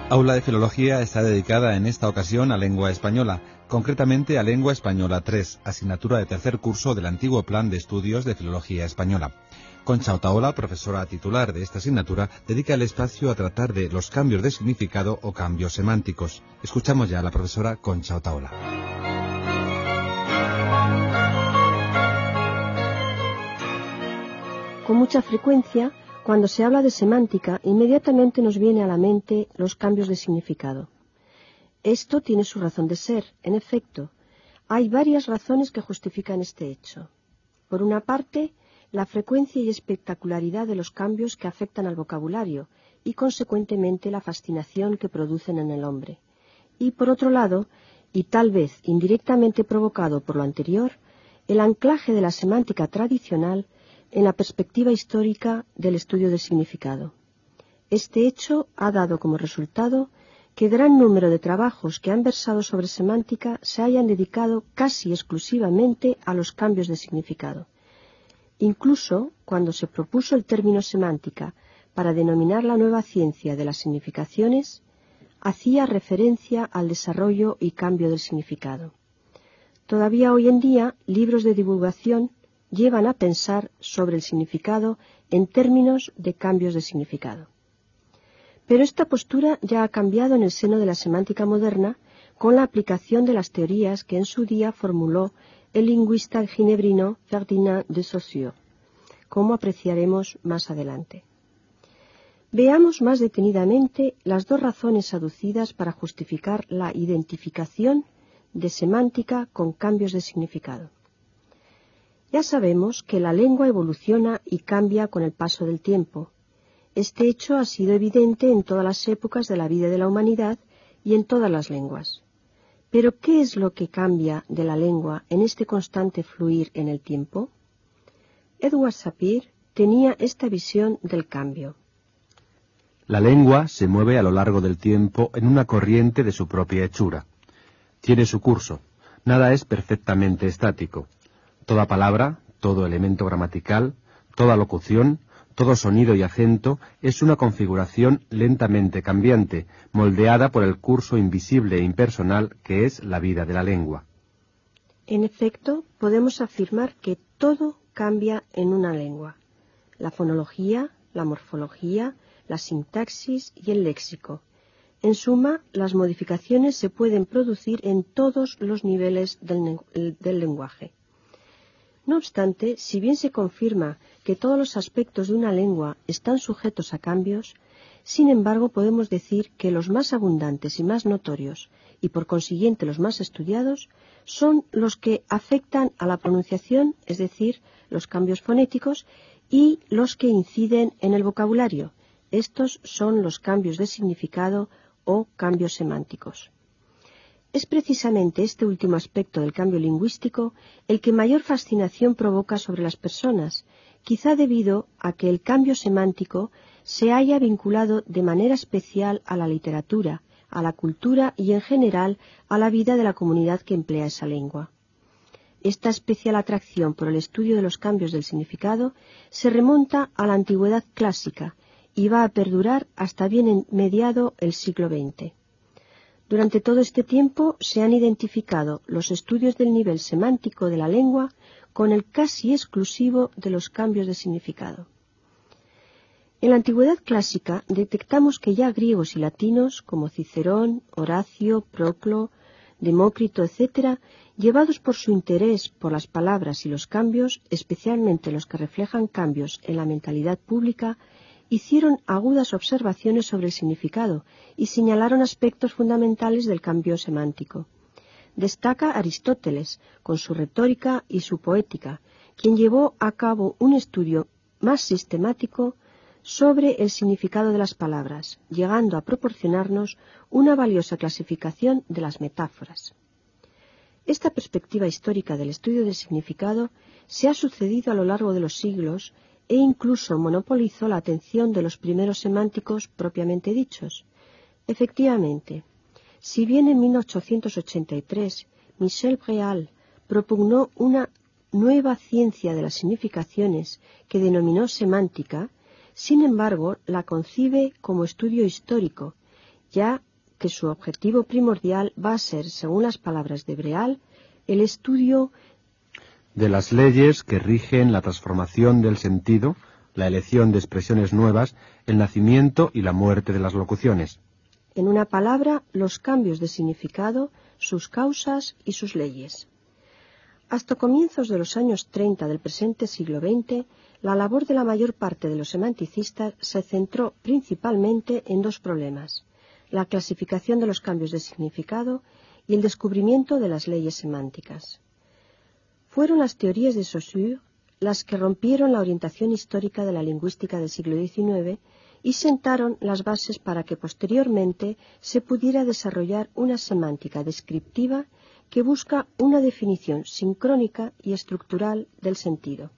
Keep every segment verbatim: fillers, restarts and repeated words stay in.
Aula de Filología está dedicada en esta ocasión a lengua española, concretamente a Lengua Española tres, asignatura de tercer curso del antiguo Plan de Estudios de Filología Española. Concha Otaola, profesora titular de esta asignatura, dedica el espacio a tratar de los cambios de significado o cambios semánticos. Escuchamos ya a la profesora Concha Otaola. Con mucha frecuencia, cuando se habla de semántica, inmediatamente nos viene a la mente los cambios de significado. Esto tiene su razón de ser. En efecto, hay varias razones que justifican este hecho. Por una parte, la frecuencia y espectacularidad de los cambios que afectan al vocabulario y, consecuentemente, la fascinación que producen en el hombre. Y, por otro lado, y tal vez indirectamente provocado por lo anterior, el anclaje de la semántica tradicional en la perspectiva histórica del estudio del significado. Este hecho ha dado como resultado que gran número de trabajos que han versado sobre semántica se hayan dedicado casi exclusivamente a los cambios de significado. Incluso cuando se propuso el término semántica para denominar la nueva ciencia de las significaciones, hacía referencia al desarrollo y cambio del significado. Todavía hoy en día, libros de divulgación llevan a pensar sobre el significado en términos de cambios de significado. Pero esta postura ya ha cambiado en el seno de la semántica moderna con la aplicación de las teorías que en su día formuló el lingüista ginebrino Ferdinand de Saussure, como apreciaremos más adelante. Veamos más detenidamente las dos razones aducidas para justificar la identificación de semántica con cambios de significado. Ya sabemos que la lengua evoluciona y cambia con el paso del tiempo. Este hecho ha sido evidente en todas las épocas de la vida de la humanidad y en todas las lenguas. Pero, ¿qué es lo que cambia de la lengua en este constante fluir en el tiempo? Edward Sapir tenía esta visión del cambio. La lengua se mueve a lo largo del tiempo en una corriente de su propia hechura. Tiene su curso. Nada es perfectamente estático. Toda palabra, todo elemento gramatical, toda locución, todo sonido y acento es una configuración lentamente cambiante, moldeada por el curso invisible e impersonal que es la vida de la lengua. En efecto, podemos afirmar que todo cambia en una lengua. La fonología, la morfología, la sintaxis y el léxico. En suma, las modificaciones se pueden producir en todos los niveles del, del lenguaje. No obstante, si bien se confirma que todos los aspectos de una lengua están sujetos a cambios, sin embargo podemos decir que los más abundantes y más notorios, y por consiguiente los más estudiados, son los que afectan a la pronunciación, es decir, los cambios fonéticos, y los que inciden en el vocabulario. Estos son los cambios de significado o cambios semánticos. Es precisamente este último aspecto del cambio lingüístico el que mayor fascinación provoca sobre las personas, quizá debido a que el cambio semántico se haya vinculado de manera especial a la literatura, a la cultura y en general a la vida de la comunidad que emplea esa lengua. Esta especial atracción por el estudio de los cambios del significado se remonta a la antigüedad clásica y va a perdurar hasta bien mediado el siglo veinte. Durante todo este tiempo se han identificado los estudios del nivel semántico de la lengua con el casi exclusivo de los cambios de significado. En la antigüedad clásica detectamos que ya griegos y latinos como Cicerón, Horacio, Proclo, Demócrito, etcétera, llevados por su interés por las palabras y los cambios, especialmente los que reflejan cambios en la mentalidad pública, hicieron agudas observaciones sobre el significado y señalaron aspectos fundamentales del cambio semántico. Destaca Aristóteles, con su retórica y su poética, quien llevó a cabo un estudio más sistemático sobre el significado de las palabras, llegando a proporcionarnos una valiosa clasificación de las metáforas. Esta perspectiva histórica del estudio del significado se ha sucedido a lo largo de los siglos e incluso monopolizó la atención de los primeros semánticos propiamente dichos. Efectivamente, si bien en mil ochocientos ochenta y tres Michel Breal propugnó una nueva ciencia de las significaciones que denominó semántica, sin embargo la concibe como estudio histórico ya que su objetivo primordial va a ser, según las palabras de Breal, el estudio de las leyes que rigen la transformación del sentido, la elección de expresiones nuevas, el nacimiento y la muerte de las locuciones. En una palabra, los cambios de significado, sus causas y sus leyes. Hasta comienzos de los años treinta del presente siglo veinte, la labor de la mayor parte de los semanticistas se centró principalmente en dos problemas: la clasificación de los cambios de significado y el descubrimiento de las leyes semánticas. Fueron las teorías de Saussure las que rompieron la orientación histórica de la lingüística del siglo diecinueve y sentaron las bases para que posteriormente se pudiera desarrollar una semántica descriptiva que busca una definición sincrónica y estructural del sentido.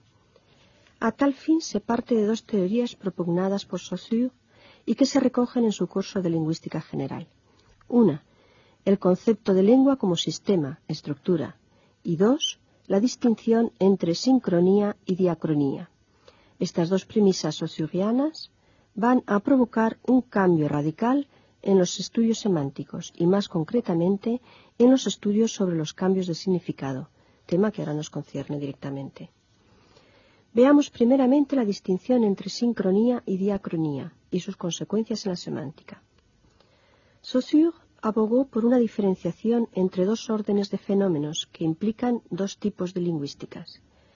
A tal fin se parte de dos teorías propugnadas por Saussure y que se recogen en su curso de lingüística general. Una, el concepto de lengua como sistema, estructura, y dos, la distinción entre sincronía y diacronía. Estas dos premisas saussurianas van a provocar un cambio radical en los estudios semánticos y más concretamente en los estudios sobre los cambios de significado, tema que ahora nos concierne directamente. Veamos primeramente la distinción entre sincronía y diacronía y sus consecuencias en la semántica. Saussure abogó por una diferenciación entre dos órdenes de fenómenos que implican dos tipos de lingüísticas.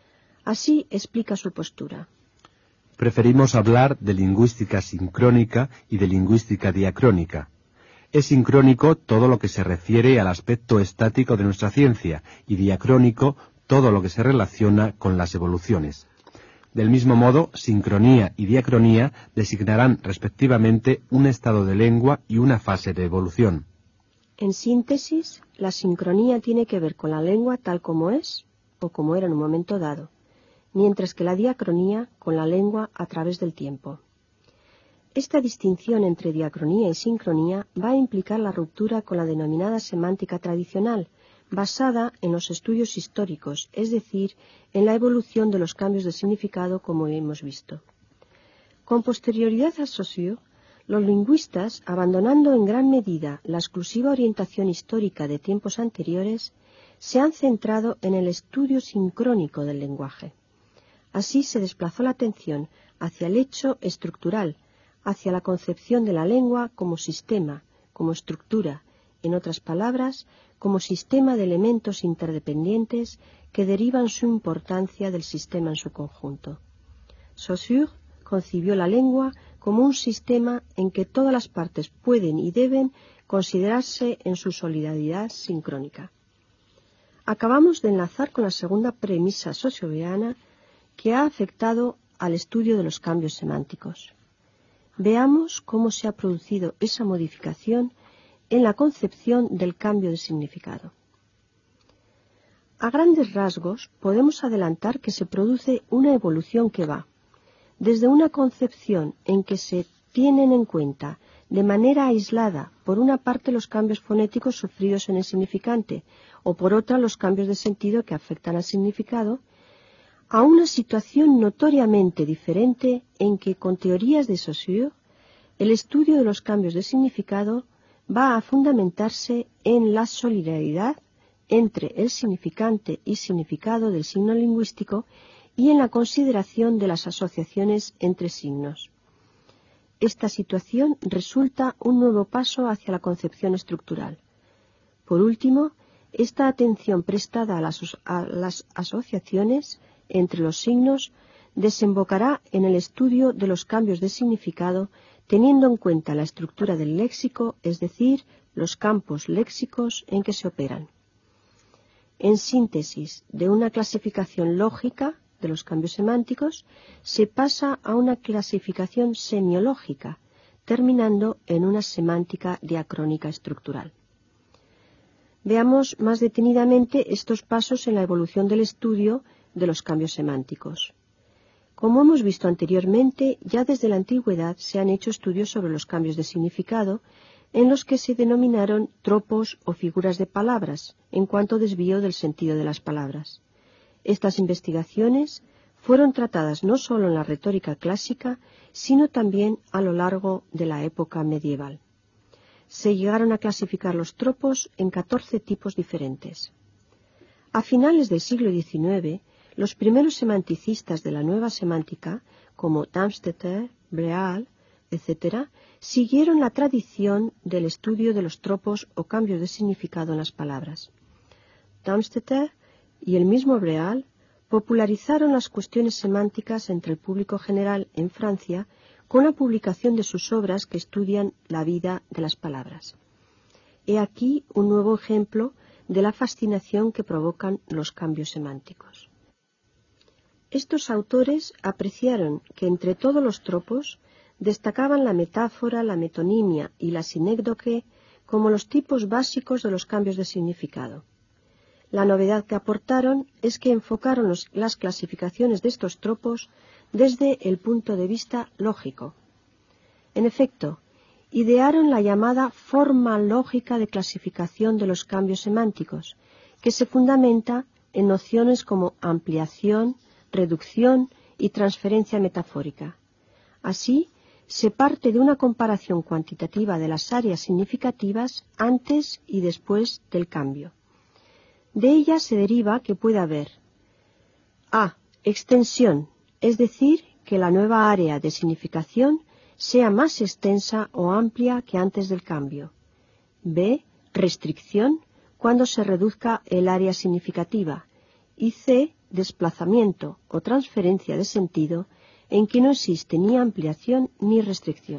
Así explica su postura. Preferimos hablar de lingüística sincrónica y de lingüística diacrónica. Es sincrónico todo lo que se refiere al aspecto estático de nuestra ciencia y diacrónico todo lo que se relaciona con las evoluciones. Del mismo modo, sincronía y diacronía designarán respectivamente un estado de lengua y una fase de evolución. En síntesis, la sincronía tiene que ver con la lengua tal como es o como era en un momento dado, mientras que la diacronía con la lengua a través del tiempo. Esta distinción entre diacronía y sincronía va a implicar la ruptura con la denominada semántica tradicional, basada en los estudios históricos, es decir, en la evolución de los cambios de significado como hemos visto. Con posterioridad a Saussure, los lingüistas, abandonando en gran medida la exclusiva orientación histórica de tiempos anteriores, se han centrado en el estudio sincrónico del lenguaje. Así se desplazó la atención hacia el hecho estructural, hacia la concepción de la lengua como sistema, como estructura, en otras palabras, como sistema de elementos interdependientes que derivan su importancia del sistema en su conjunto. Saussure concibió la lengua como un sistema en que todas las partes pueden y deben considerarse en su solidaridad sincrónica. Acabamos de enlazar con la segunda premisa saussuriana que ha afectado al estudio de los cambios semánticos. Veamos cómo se ha producido esa modificación en la concepción del cambio de significado. A grandes rasgos podemos adelantar que se produce una evolución que va desde una concepción en que se tienen en cuenta de manera aislada por una parte los cambios fonéticos sufridos en el significante o por otra los cambios de sentido que afectan al significado, a una situación notoriamente diferente en que con teorías de Saussure el estudio de los cambios de significado va a fundamentarse en la solidaridad entre el significante y significado del signo lingüístico y en la consideración de las asociaciones entre signos. Esta situación resulta un nuevo paso hacia la concepción estructural. Por último, esta atención prestada a las, a las asociaciones entre los signos desembocará en el estudio de los cambios de significado teniendo en cuenta la estructura del léxico, es decir, los campos léxicos en que se operan. En síntesis, de una clasificación lógica de los cambios semánticos se pasa a una clasificación semiológica, terminando en una semántica diacrónica estructural. Veamos más detenidamente estos pasos en la evolución del estudio de los cambios semánticos. Como hemos visto anteriormente, ya desde la antigüedad se han hecho estudios sobre los cambios de significado en los que se denominaron tropos o figuras de palabras, en cuanto desvío del sentido de las palabras. Estas investigaciones fueron tratadas no solo en la retórica clásica, sino también a lo largo de la época medieval. se llegaron a clasificar los tropos en catorce tipos diferentes. A finales del siglo diecinueve, los primeros semanticistas de la nueva semántica, como Darmstädter, Breal, etcétera, siguieron la tradición del estudio de los tropos o cambios de significado en las palabras. Darmstädter y el mismo Breal popularizaron las cuestiones semánticas entre el público general en Francia con la publicación de sus obras que estudian la vida de las palabras. He aquí un nuevo ejemplo de la fascinación que provocan los cambios semánticos. Estos autores apreciaron que entre todos los tropos destacaban la metáfora, la metonimia y la sinécdoque como los tipos básicos de los cambios de significado. La novedad que aportaron es que enfocaron los, las clasificaciones de estos tropos desde el punto de vista lógico. En efecto, idearon la llamada forma lógica de clasificación de los cambios semánticos, que se fundamenta en nociones como ampliación, reducción y transferencia metafórica. Así, se parte de una comparación cuantitativa de las áreas significativas antes y después del cambio. De ella se deriva que puede haber a. Extensión, es decir, que la nueva área de significación sea más extensa o amplia que antes del cambio. B. Restricción, cuando se reduzca el área significativa. Y C. Desplazamiento o transferencia de sentido, en que no existe ni ampliación ni restricción.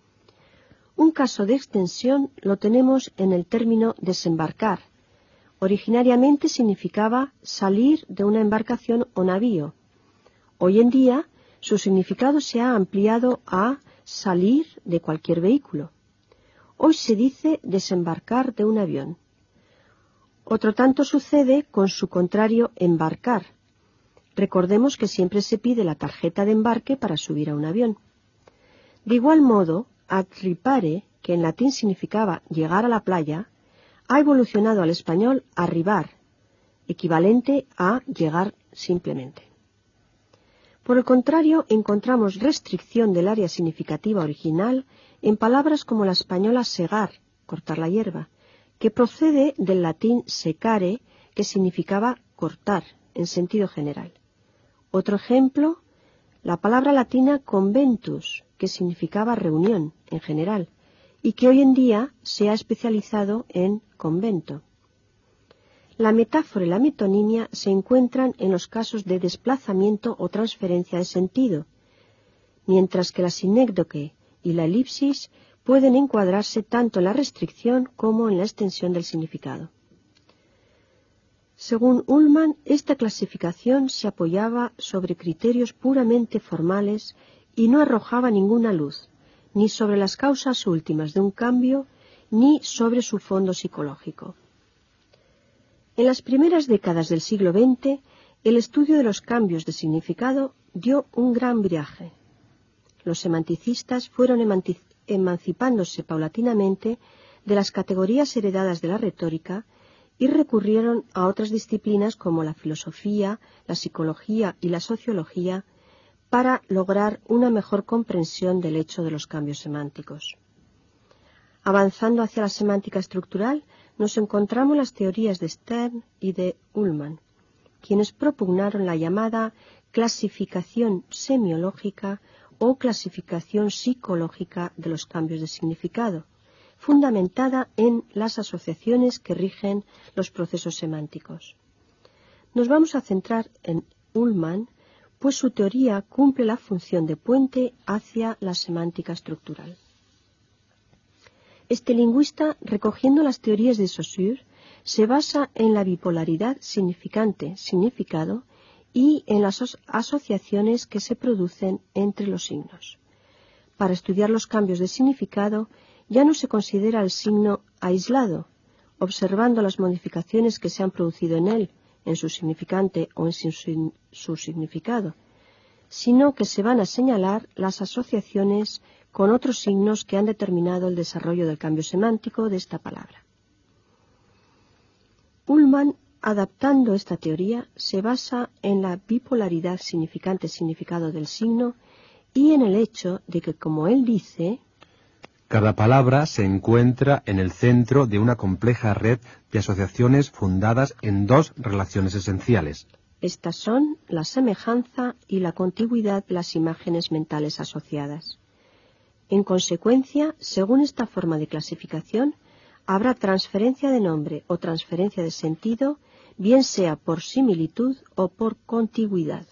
Un caso de extensión lo tenemos en el término desembarcar. Originariamente significaba salir de una embarcación o navío. Hoy en día, su significado se ha ampliado a salir de cualquier vehículo. Hoy se dice desembarcar de un avión. Otro tanto sucede con su contrario, embarcar. Recordemos que siempre se pide la tarjeta de embarque para subir a un avión. De igual modo, arripare, que en latín significaba llegar a la playa, ha evolucionado al español arribar, equivalente a llegar simplemente. Por el contrario, encontramos restricción del área significativa original en palabras como la española segar, cortar la hierba, que procede del latín secare, que significaba cortar, en sentido general. Otro ejemplo, la palabra latina conventus, que significaba reunión, en general, y que hoy en día se ha especializado en convento. La metáfora y la metonimia se encuentran en los casos de desplazamiento o transferencia de sentido, mientras que la sinécdoque y la elipsis pueden encuadrarse tanto en la restricción como en la extensión del significado. Según Ullmann, esta clasificación se apoyaba sobre criterios puramente formales y no arrojaba ninguna luz, ni sobre las causas últimas de un cambio, ni sobre su fondo psicológico. En las primeras décadas del siglo veinte, el estudio de los cambios de significado dio un gran viraje. Los semanticistas fueron emancipándose paulatinamente de las categorías heredadas de la retórica y recurrieron a otras disciplinas como la filosofía, la psicología y la sociología para lograr una mejor comprensión del hecho de los cambios semánticos. Avanzando hacia la semántica estructural, nos encontramos las teorías de Stern y de Ullmann, quienes propugnaron la llamada clasificación semiológica o clasificación psicológica de los cambios de significado, fundamentada en las asociaciones que rigen los procesos semánticos. Nos vamos a centrar en Ullmann, pues su teoría cumple la función de puente hacia la semántica estructural. Este lingüista, recogiendo las teorías de Saussure, se basa en la bipolaridad significante-significado y en las aso- asociaciones que se producen entre los signos. Para estudiar los cambios de significado, ya no se considera el signo aislado, observando las modificaciones que se han producido en él, en su significante o en su, su significado, sino que se van a señalar las asociaciones con otros signos que han determinado el desarrollo del cambio semántico de esta palabra. Ullmann, adaptando esta teoría, se basa en la bipolaridad significante-significado del signo y en el hecho de que, como él dice, Cada palabra se encuentra en el centro de una compleja red de asociaciones fundadas en dos relaciones esenciales. Estas son la semejanza y la contigüidad de las imágenes mentales asociadas. En consecuencia, según esta forma de clasificación, habrá transferencia de nombre o transferencia de sentido, bien sea por similitud o por contigüidad.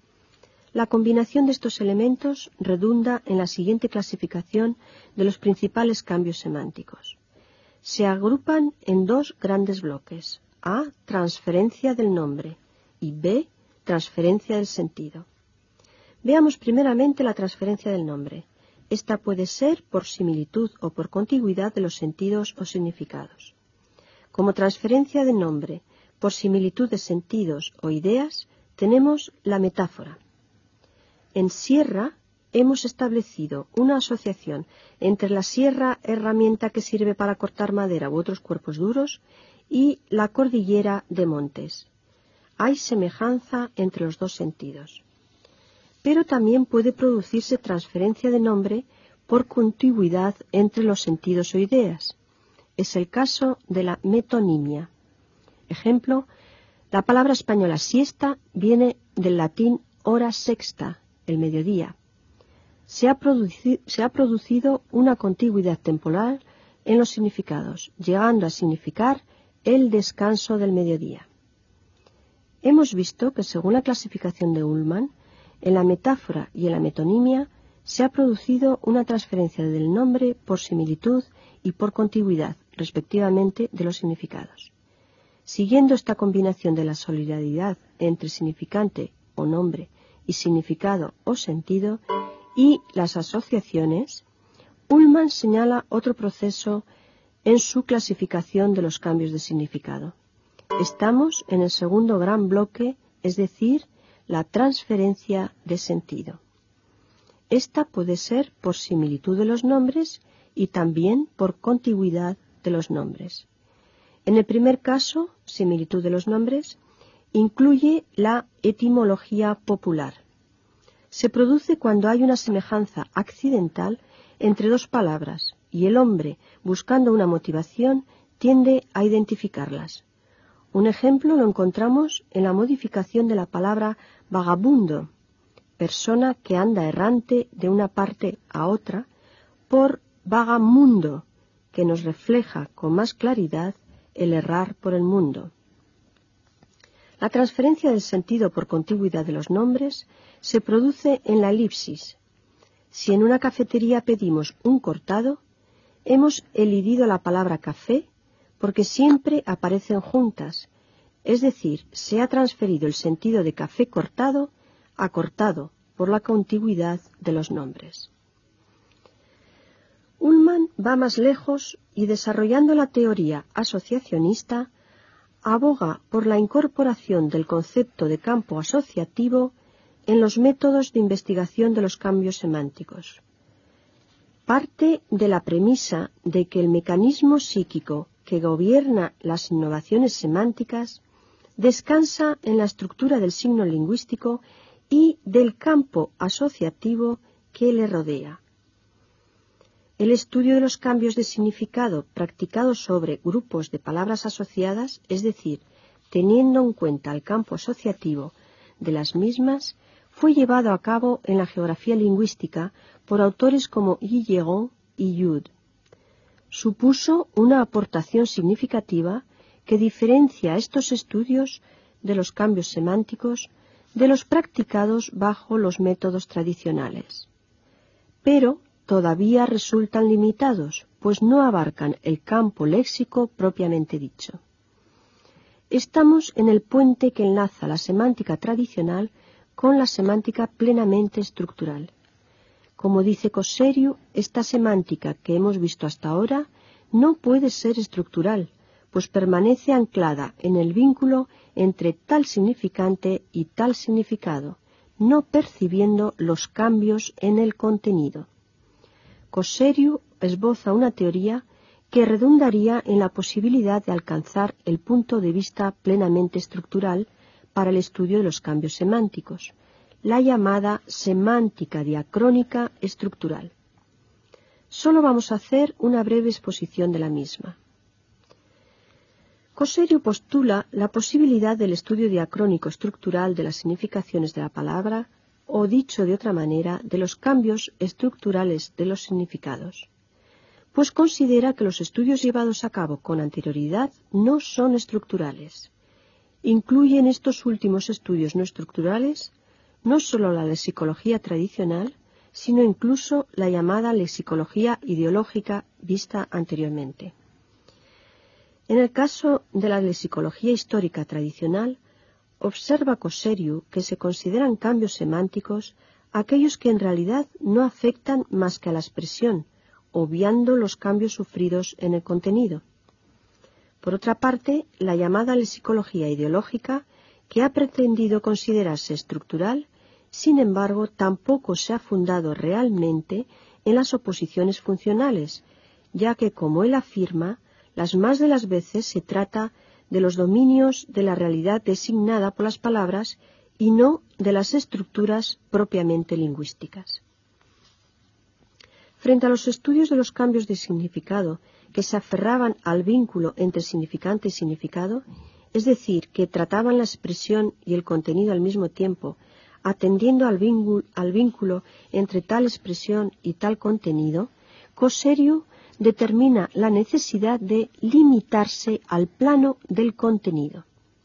La combinación de estos elementos redunda en la siguiente clasificación de los principales cambios semánticos. Se agrupan en dos grandes bloques: A, transferencia del nombre, y B, transferencia del sentido. Veamos primeramente la transferencia del nombre. Esta puede ser por similitud o por contigüidad de los sentidos o significados. Como transferencia de nombre por similitud de sentidos o ideas, tenemos la metáfora. En sierra hemos establecido una asociación entre la sierra, herramienta que sirve para cortar madera u otros cuerpos duros, y la cordillera de montes. Hay semejanza entre los dos sentidos. Pero también puede producirse transferencia de nombre por contigüidad entre los sentidos o ideas. Es el caso de la metonimia. Ejemplo, la palabra española siesta viene del latín hora sexta, el mediodía. Se ha, produci- se ha producido una contigüidad temporal en los significados, llegando a significar el descanso del mediodía. Hemos visto que según la clasificación de Ullmann, en la metáfora y en la metonimia se ha producido una transferencia del nombre por similitud y por contigüidad, respectivamente, de los significados. Siguiendo esta combinación de la solidaridad entre significante o nombre y significado o sentido y las asociaciones, Ullmann señala otro proceso en su clasificación de los cambios de significado. Estamos en el segundo gran bloque, es decir, la transferencia de sentido. Esta puede ser por similitud de los nombres y también por contigüidad de los nombres. En el primer caso, similitud de los nombres, incluye la etimología popular. Se produce cuando hay una semejanza accidental entre dos palabras y el hombre, buscando una motivación, tiende a identificarlas. Un ejemplo lo encontramos en la modificación de la palabra vagabundo, persona que anda errante de una parte a otra, por vagamundo, que nos refleja con más claridad el errar por el mundo. La transferencia del sentido por contigüidad de los nombres se produce en la elipsis. Si en una cafetería pedimos un cortado, hemos elidido la palabra café porque siempre aparecen juntas, es decir, se ha transferido el sentido de café cortado a cortado por la contigüidad de los nombres. Ullmann va más lejos y, desarrollando la teoría asociacionista, aboga por la incorporación del concepto de campo asociativo en los métodos de investigación de los cambios semánticos. Parte de la premisa de que el mecanismo psíquico que gobierna las innovaciones semánticas descansa en la estructura del signo lingüístico y del campo asociativo que le rodea. El estudio de los cambios de significado practicados sobre grupos de palabras asociadas, es decir, teniendo en cuenta el campo asociativo de las mismas, fue llevado a cabo en la geografía lingüística por autores como Guilleron y Jude. Supuso una aportación significativa que diferencia estos estudios de los cambios semánticos de los practicados bajo los métodos tradicionales. Pero todavía resultan limitados, pues no abarcan el campo léxico propiamente dicho. Estamos en el puente que enlaza la semántica tradicional con la semántica plenamente estructural. Como dice Cosseriu, esta semántica que hemos visto hasta ahora no puede ser estructural, pues permanece anclada en el vínculo entre tal significante y tal significado, no percibiendo los cambios en el contenido. Cosseriu esboza una teoría que redundaría en la posibilidad de alcanzar el punto de vista plenamente estructural para el estudio de los cambios semánticos, la llamada semántica diacrónica estructural. Solo vamos a hacer una breve exposición de la misma. Coserio postula la posibilidad del estudio diacrónico estructural de las significaciones de la palabra, o dicho de otra manera, de los cambios estructurales de los significados, pues considera que los estudios llevados a cabo con anterioridad no son estructurales. Incluyen estos últimos estudios no estructurales no sólo la lexicología tradicional, sino incluso la llamada lexicología ideológica vista anteriormente. En el caso de la lexicología histórica tradicional, observa Coserio que se consideran cambios semánticos aquellos que en realidad no afectan más que a la expresión, obviando los cambios sufridos en el contenido. Por otra parte, la llamada lexicología ideológica, que ha pretendido considerarse estructural, sin embargo, tampoco se ha fundado realmente en las oposiciones funcionales, ya que, como él afirma, las más de las veces se trata de los dominios de la realidad designada por las palabras y no de las estructuras propiamente lingüísticas. Frente a los estudios de los cambios de significado que se aferraban al vínculo entre significante y significado, es decir, que trataban la expresión y el contenido al mismo tiempo, atendiendo al vínculo, al vínculo entre tal expresión y tal contenido, Coserio determina la necesidad de limitarse al plano del contenido.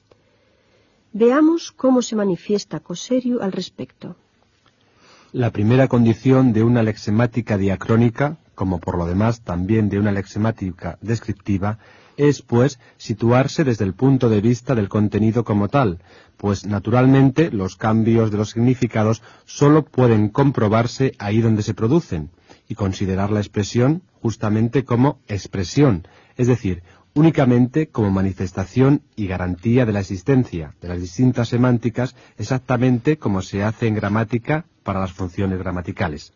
Veamos cómo se manifiesta Coserio al respecto. La primera condición de una lexemática diacrónica, como por lo demás también de una lexemática descriptiva, es, pues, situarse desde el punto de vista del contenido como tal, pues naturalmente los cambios de los significados sólo pueden comprobarse ahí donde se producen, y considerar la expresión justamente como expresión, es decir, únicamente como manifestación y garantía de la existencia de las distintas semánticas, exactamente como se hace en gramática para las funciones gramaticales.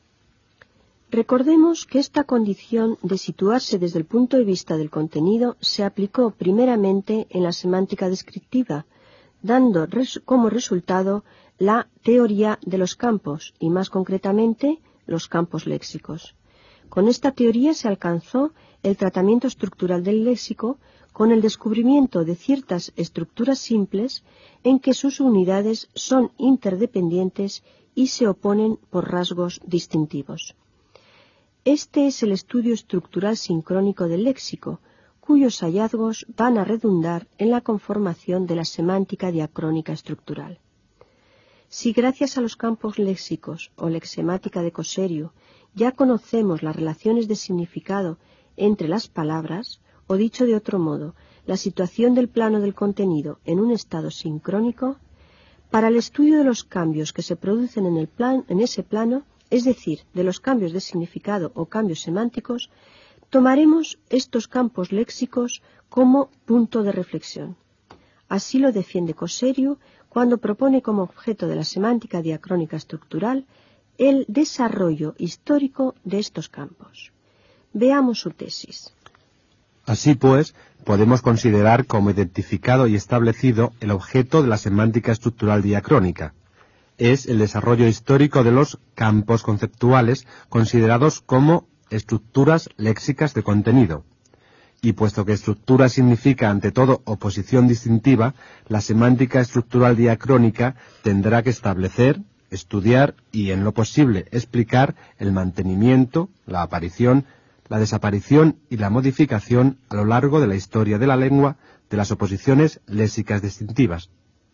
Recordemos que esta condición de situarse desde el punto de vista del contenido se aplicó primeramente en la semántica descriptiva, dando res- como resultado la teoría de los campos, y más concretamente los campos léxicos. Con esta teoría se alcanzó el tratamiento estructural del léxico con el descubrimiento de ciertas estructuras simples en que sus unidades son interdependientes y se oponen por rasgos distintivos. Este es el estudio estructural sincrónico del léxico, cuyos hallazgos van a redundar en la conformación de la semántica diacrónica estructural. Si gracias a los campos léxicos o lexemática de Coserio ya conocemos las relaciones de significado entre las palabras, o dicho de otro modo, la situación del plano del contenido en un estado sincrónico, para el estudio de los cambios que se producen en, el plan, en ese plano, es decir, de los cambios de significado o cambios semánticos, tomaremos estos campos léxicos como punto de reflexión. Así lo defiende Coserio cuando propone como objeto de la semántica diacrónica estructural el desarrollo histórico de estos campos. Veamos su tesis. Así pues, podemos considerar como identificado y establecido el objeto de la semántica estructural diacrónica. Es el desarrollo histórico de los campos conceptuales considerados como estructuras léxicas de contenido. Y puesto que estructura significa ante todo oposición distintiva, la semántica estructural diacrónica tendrá que establecer, estudiar y, en lo posible, explicar el mantenimiento, la aparición, la desaparición y la modificación a lo largo de la historia de la lengua de las oposiciones léxicas distintivas.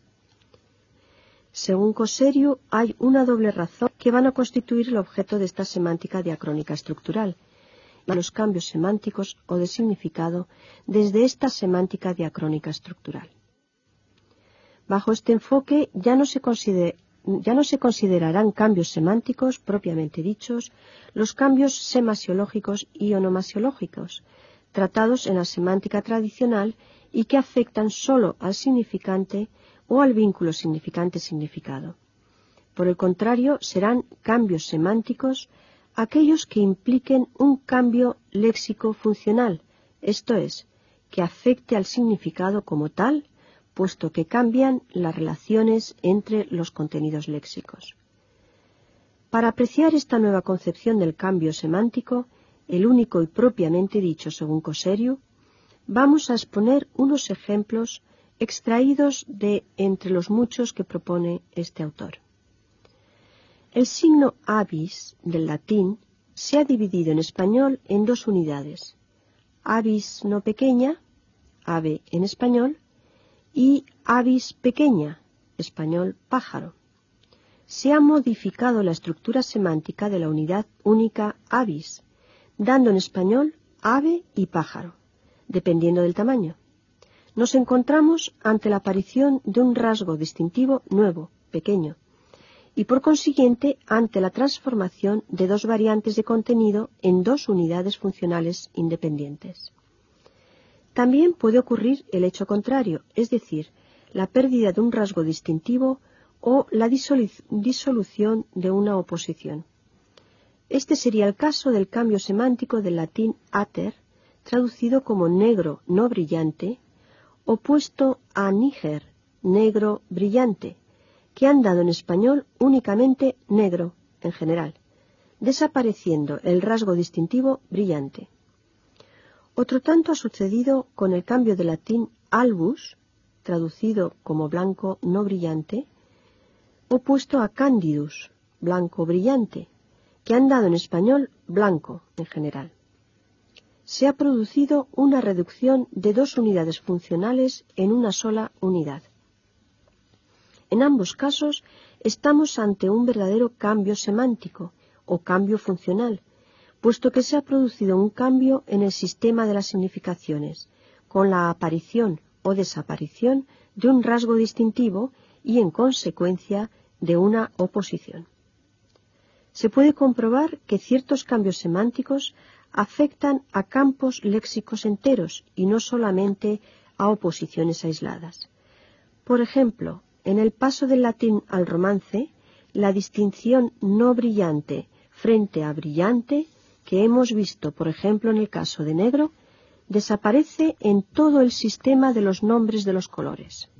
Según Coserio, hay una doble razón que van a constituir el objeto de esta semántica diacrónica estructural, los cambios semánticos o de significado desde esta semántica diacrónica estructural. Bajo este enfoque ya no se considera Ya no se considerarán cambios semánticos propiamente dichos los cambios semasiológicos y onomasiológicos, tratados en la semántica tradicional y que afectan sólo al significante o al vínculo significante-significado. Por el contrario, serán cambios semánticos aquellos que impliquen un cambio léxico-funcional, esto es, que afecte al significado como tal, puesto que cambian las relaciones entre los contenidos léxicos. Para apreciar esta nueva concepción del cambio semántico, el único y propiamente dicho según Cosseriu, vamos a exponer unos ejemplos extraídos de entre los muchos que propone este autor. El signo avis del latín se ha dividido en español en dos unidades: avis no pequeña, ave en español, y avis pequeña, español pájaro. Se ha modificado la estructura semántica de la unidad única avis, dando en español ave y pájaro, dependiendo del tamaño. Nos encontramos ante la aparición de un rasgo distintivo nuevo, pequeño, y por consiguiente ante la transformación de dos variantes de contenido en dos unidades funcionales independientes. También puede ocurrir el hecho contrario, es decir, la pérdida de un rasgo distintivo o la disolu- disolución de una oposición. Este sería el caso del cambio semántico del latín ater, traducido como negro no brillante, opuesto a níger, negro brillante, que han dado en español únicamente negro en general, desapareciendo el rasgo distintivo brillante. Otro tanto ha sucedido con el cambio del latín albus, traducido como blanco no brillante, opuesto a candidus, blanco brillante, que han dado en español blanco en general. Se ha producido una reducción de dos unidades funcionales en una sola unidad. En ambos casos estamos ante un verdadero cambio semántico o cambio funcional, puesto que se ha producido un cambio en el sistema de las significaciones, con la aparición o desaparición de un rasgo distintivo y, en consecuencia, de una oposición. Se puede comprobar que ciertos cambios semánticos afectan a campos léxicos enteros y no solamente a oposiciones aisladas. Por ejemplo, en el paso del latín al romance, la distinción no brillante frente a brillante, que hemos visto, por ejemplo, en el caso de negro, desaparece en todo el sistema de los nombres de los colores.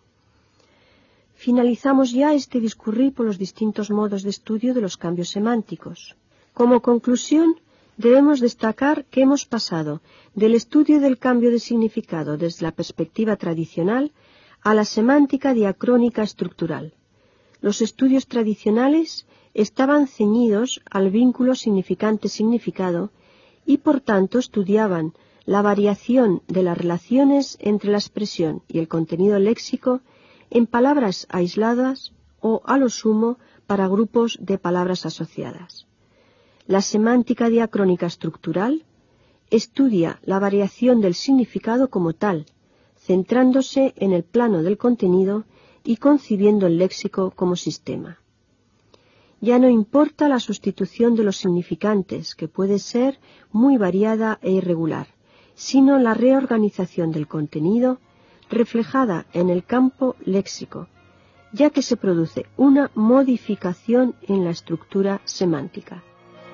Finalizamos ya este discurrir por los distintos modos de estudio de los cambios semánticos. Como conclusión, debemos destacar que hemos pasado del estudio del cambio de significado desde la perspectiva tradicional a la semántica diacrónica estructural. Los estudios tradicionales estaban ceñidos al vínculo significante-significado y, por tanto, estudiaban la variación de las relaciones entre la expresión y el contenido léxico en palabras aisladas o, a lo sumo, para grupos de palabras asociadas. La semántica diacrónica estructural estudia la variación del significado como tal, centrándose en el plano del contenido y concibiendo el léxico como sistema. Ya no importa la sustitución de los significantes, que puede ser muy variada e irregular, sino la reorganización del contenido reflejada en el campo léxico, ya que se produce una modificación en la estructura semántica.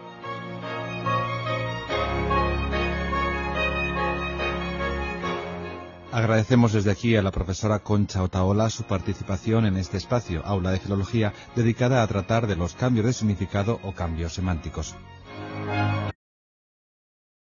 Agradecemos desde aquí a la profesora Concha Otaola su participación en este espacio, Aula de Filología, dedicada a tratar de los cambios de significado o cambios semánticos.